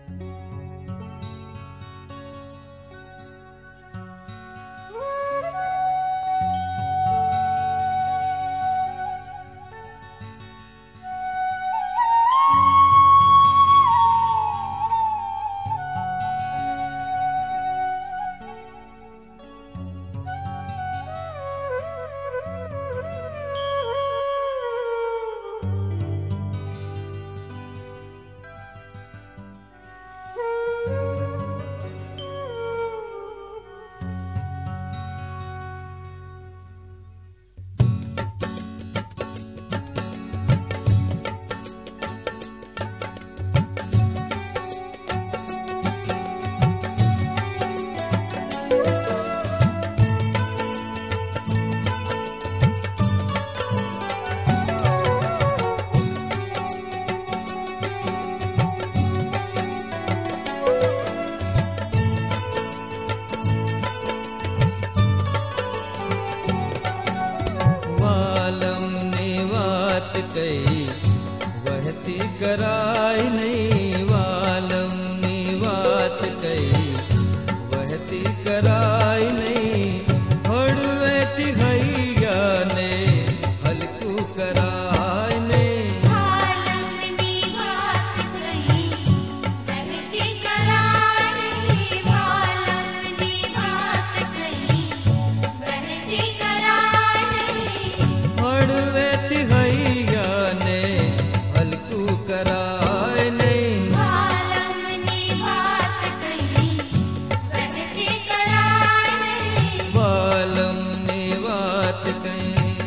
कई वहती कराई नहीं, वालम ने बात कई वहती कराई नहीं, हड़वेती हैया ने हल्कू कराई नहीं। वालम ने बात कही वहती कराई नहीं, वालम ने बात कही वहती कराई नहीं, हड़वेती हैया ने हल्कू कराई नहीं। वालम ने बात कही वहती कराई नहीं। वालम ने बात कई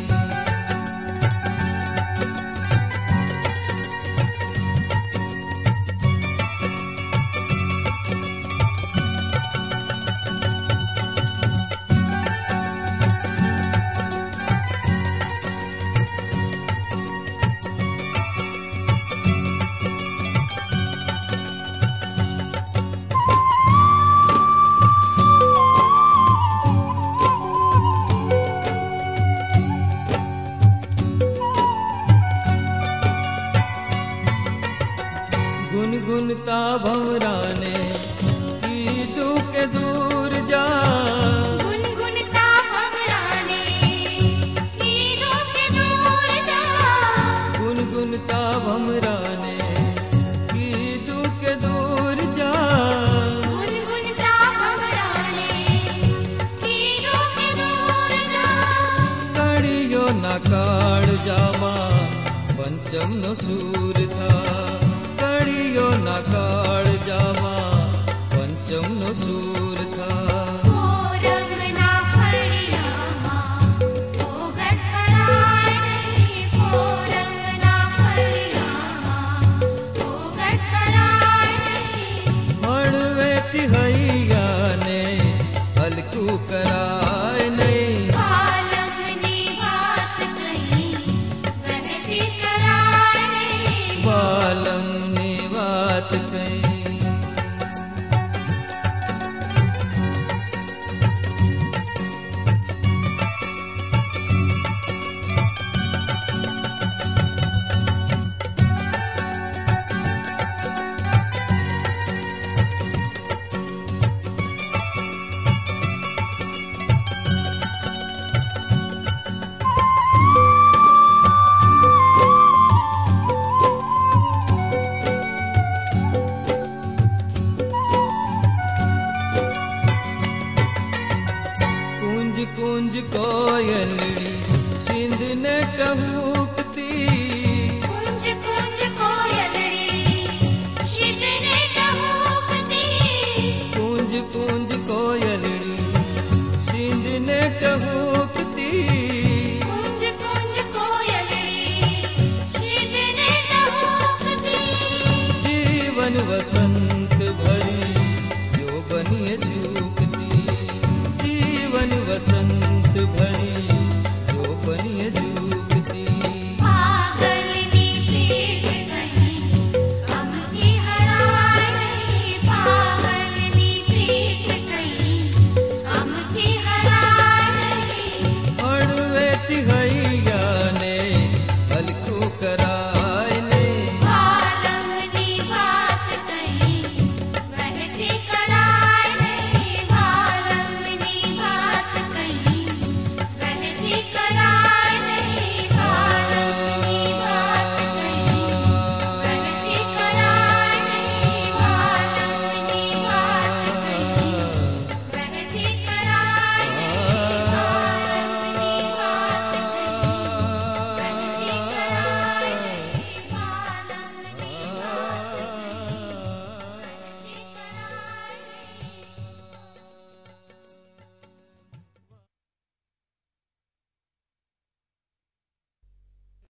गुनगुनता भंवराने की दुख दूर जा, गुनगुनता भंवराने कीड़ों के दूर जा, गुनगुनता भंवराने की दुख दूर जा। गुनगुनता भंवराने कीड़ों के दूर जा, कड़ियो न काड़ जामा पंचम नो सूर था, कड़ियो न काड़ जामा पंचम नो सूर था। फोरम ना फड़ियामा फोगट कराए नहीं, फोरम ना फड़ियामा फोगट कराए नहीं। हड़वेती हैया ने हल्कू कराए नहीं। वालम ने बात कही वहती कराए नहीं। वालम ने बात कई कुंज कुंज कोयलड़ी सिंध ने टहूकती, कुंज कुंज कोयलड़ी शिजने टहूकती, कुंज कुंज कोयलड़ी सिंध ने टहूकती। कुंज कुंज कोयलड़ी शिजने टहूकती। जीवन वसंत भरी यौवनीय चूकती, जीवन वसंत भरी यौवनीय